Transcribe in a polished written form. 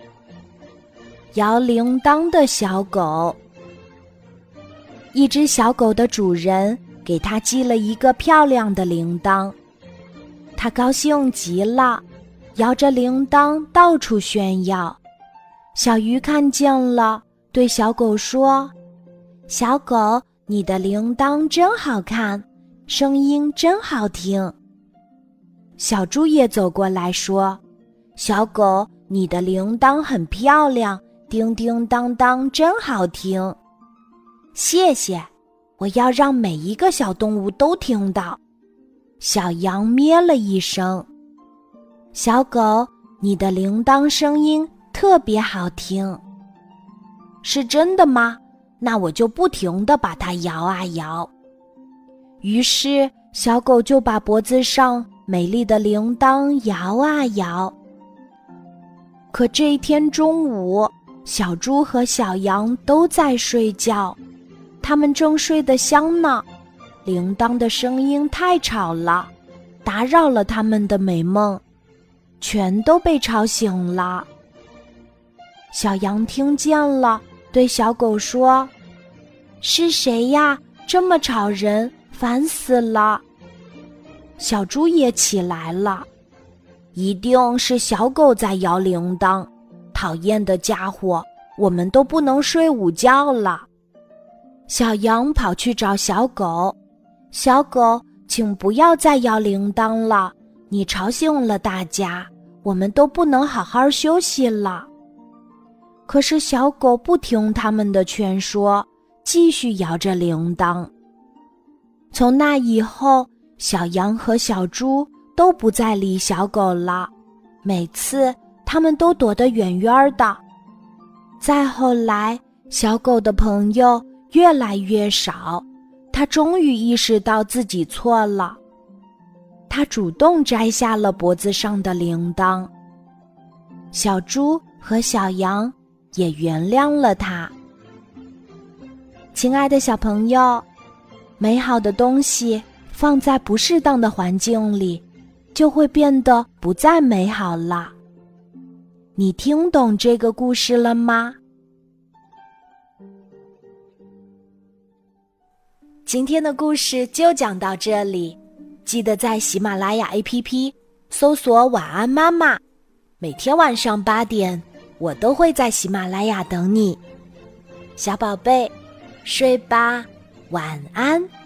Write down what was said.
摇铃铛的小狗。一只小狗的主人给它系了一个漂亮的铃铛，它高兴极了，摇着铃铛到处炫耀。小鱼看见了，对小狗说：小狗，你的铃铛真好看，声音真好听。小猪也走过来说：小狗，你的铃铛很漂亮，叮叮当当真好听。谢谢，我要让每一个小动物都听到。小羊咩了一声。小狗，你的铃铛声音特别好听。是真的吗？那我就不停地把它摇啊摇。于是小狗就把脖子上美丽的铃铛摇啊摇。可这一天中午，小猪和小羊都在睡觉，他们正睡得香呢，铃铛的声音太吵了，打扰了他们的美梦，全都被吵醒了。小羊听见了，对小狗说：是谁呀？这么吵人，烦死了。小猪也起来了，一定是小狗在摇铃铛，讨厌的家伙，我们都不能睡午觉了。小羊跑去找小狗，小狗，请不要再摇铃铛了，你吵醒了大家，我们都不能好好休息了。可是小狗不听他们的劝说，继续摇着铃铛。从那以后，小羊和小猪都不再理小狗了，每次他们都躲得远远的。再后来，小狗的朋友越来越少，他终于意识到自己错了。他主动摘下了脖子上的铃铛。小猪和小羊也原谅了他。亲爱的小朋友，美好的东西放在不适当的环境里，就会变得不再美好了。你听懂这个故事了吗？今天的故事就讲到这里，记得在喜马拉雅 APP 搜索晚安妈妈，每天晚上8点，我都会在喜马拉雅等你。小宝贝，睡吧，晚安。